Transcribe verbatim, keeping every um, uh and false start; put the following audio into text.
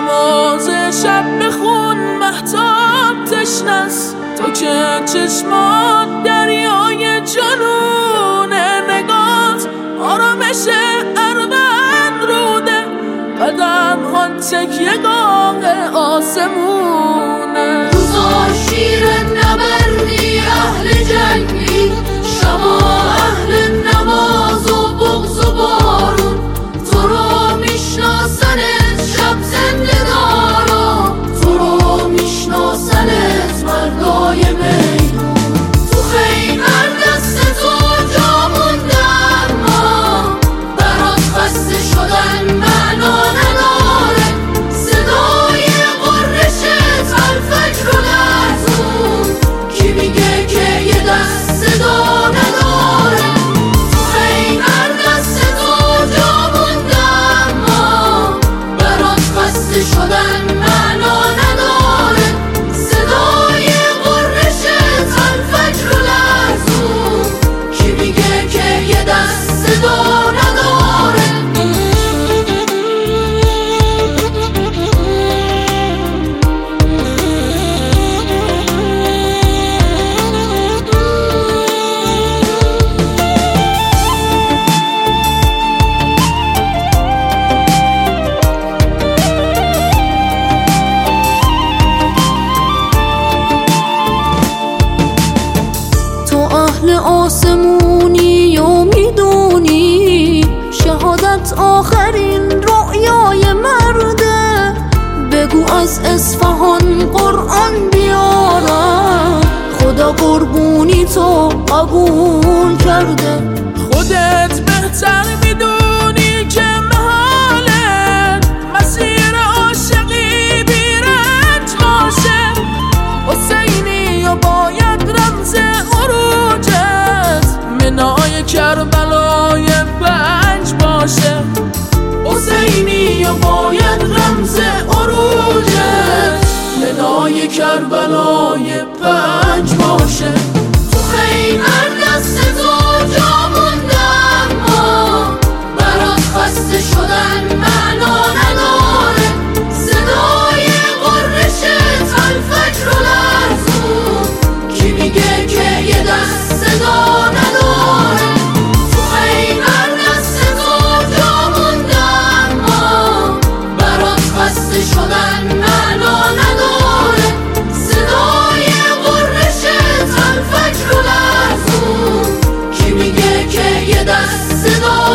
نماز شب بخون مهتاب تشنست، تو که چشمات دریای جنون نگات آرامش اروند روده، قدم ها تکیه گاه آسمونه. روزا شیر نبردی اهل جنگی، شبا اهل نماز و بغض و بارون، تو رو میشناسنت شب زنده دارا، تو رو میشناسنت مردای میدون. تو خیمر دست تو جا مونده اما برات خسته شدن معنا نداره، صدای قرشت الفجر و لرزون، کی میگه که یه دست صدا نداره. تو خیمر دست تو جا مونده اما برات خسته شدن معنا نداره، صدای قرشت الفجر و لرزون، کی میگه که یه دست صدا نداره. اهل آسمونی و میدونی شهادت آخرین رؤیای مرده، بگو از اصفهان قرآن بیارم، خدا قربونی تو قبول کرده. خودت بهتر میدونی که محاله مسیر عاشقی بیرنج باشه، حسینی و باید رمز عروجت منای کربلای پنج باشه، حسینی و باید رمز عروجت منای کربلای پنج باشه. تو خیمر دست تو جا مونده اما برات خسته شدن معنا نداره، صدای قرشت الفجر و لرزون، کی میگه که یه دست صدا نداره. تو خیمر دست تو جا مونده اما برات خسته شدن معنا نداره، صدای قرشت الفجر و لرزون، کی میگه که یه دست صدا